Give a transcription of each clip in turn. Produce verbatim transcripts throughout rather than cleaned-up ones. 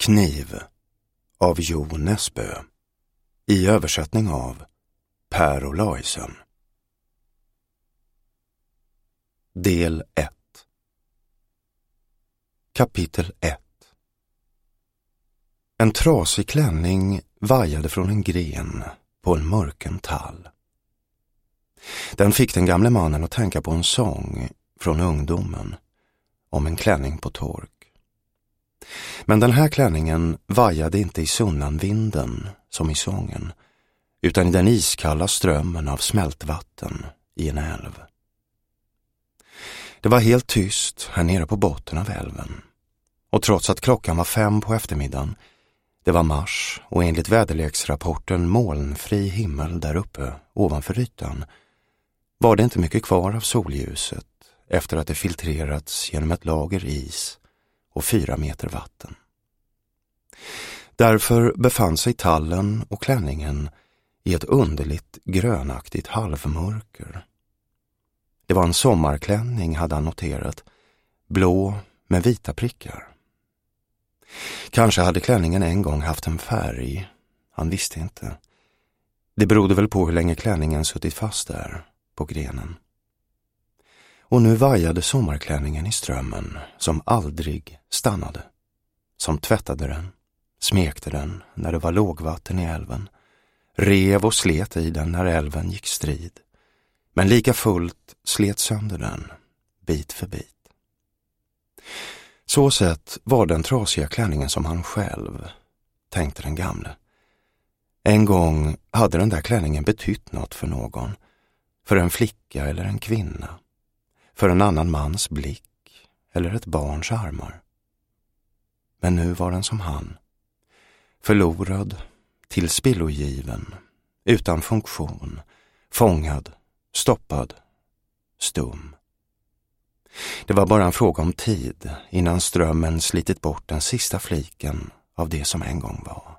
Kniv av Jo Nesbø i översättning av Per Olaisen. Del ett. Kapitel ett. En trasig klänning vajade från en gren på en mörken tall. Den fick den gamle mannen att tänka på en sång från ungdomen om en klänning på tork. Men den här klänningen vajade inte i sunnanvinden som i sången, utan i den iskalla strömmen av smältvatten i en älv. Det var helt tyst här nere på botten av älven, och trots att klockan var fem på eftermiddagen, det var mars och enligt väderleksrapporten molnfri himmel där uppe ovanför ytan, var det inte mycket kvar av solljuset efter att det filtrerats genom ett lager is och fyra meter vatten. Därför befann sig tallen och klänningen i ett underligt grönaktigt halvmörker. Det var en sommarklänning, hade han noterat, blå med vita prickar. Kanske hade klänningen en gång haft en färg, han visste inte. Det berodde väl på hur länge klänningen suttit fast där på grenen. Och nu vajade sommarklänningen i strömmen som aldrig stannade, som tvättade den, smekte den när det var lågvatten i älven, rev och slet i den när älven gick strid, men lika fullt slet sönder den, bit för bit. Så sett var den trasiga klänningen som han själv, tänkte den gamle. En gång hade den där klänningen betytt något för någon, för en flicka eller en kvinna, för en annan mans blick eller ett barns armar. Men nu var den som han, förlorad, tillspillogiven, utan funktion, fångad, stoppad, stum. Det var bara en fråga om tid innan strömmen slitit bort den sista fliken av det som en gång var.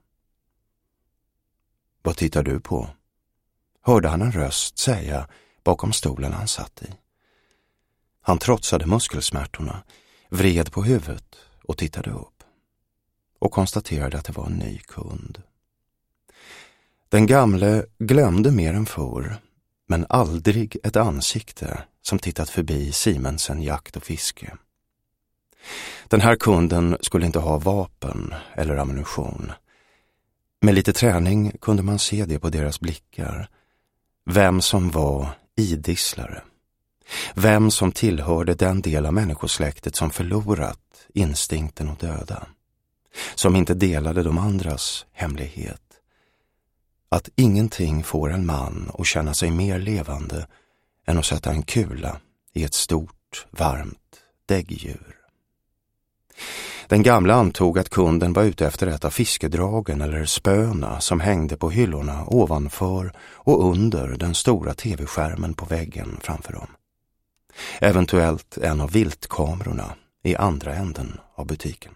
Vad tittar du på? Hörde han en röst säga bakom stolen han satt i. Han trotsade muskelsmärtorna, vred på huvudet och tittade upp. Och konstaterade att det var en ny kund. Den gamle glömde mer än förr, men aldrig ett ansikte som tittat förbi Simensen jakt och fiske. Den här kunden skulle inte ha vapen eller ammunition. Med lite träning kunde man se det på deras blickar. Vem som var idisslare. Vem som tillhörde den del av människosläktet som förlorat instinkten att döda. Som inte delade de andras hemlighet. Att ingenting får en man att känna sig mer levande än att sätta en kula i ett stort, varmt däggdjur. Den gamla antog att kunden var ute efter ett av fiskedragen eller spöna som hängde på hyllorna ovanför och under den stora tv-skärmen på väggen framför dem. Eventuellt en av viltkamerorna i andra änden av butiken.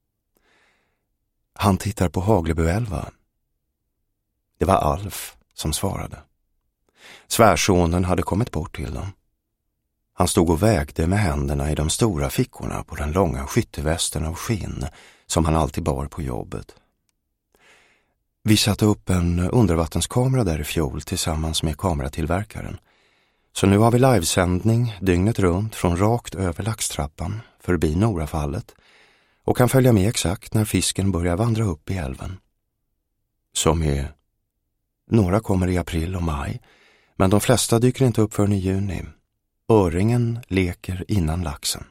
Han tittar på Hagleboälva. Det var Alf som svarade. Svärsonen hade kommit bort till dem. Han stod och vägde med händerna i de stora fickorna på den långa skyttevästen av skinn som han alltid bar på jobbet. Vi satte upp en undervattenskamera där i fjol tillsammans med kameratillverkaren. Så nu har vi livesändning dygnet runt från rakt över Laxtrappan förbi Norafallet och kan följa med exakt när fisken börjar vandra upp i älven. Som är... Några kommer i april och maj, men de flesta dyker inte upp förrän i juni. Öringen leker innan laxen.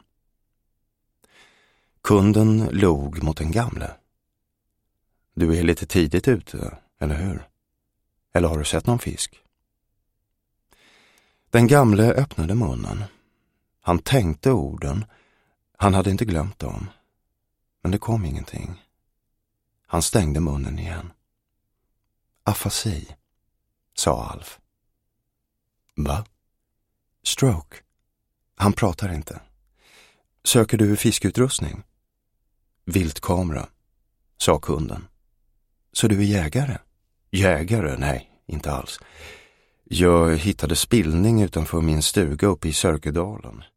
Kunden log mot den gamle. Du är lite tidigt ute, eller hur? Eller har du sett någon fisk? Den gamle öppnade munnen. Han tänkte orden. Han hade inte glömt dem. Men det kom ingenting. Han stängde munnen igen. Afasi, sa Alf. Va? Stroke. Han pratar inte. Söker du fiskutrustning? Viltkamera, sa kunden. Så du är jägare? Jägare? Nej, inte alls. Jag hittade spillning utanför min stuga uppe i Sörkedalen.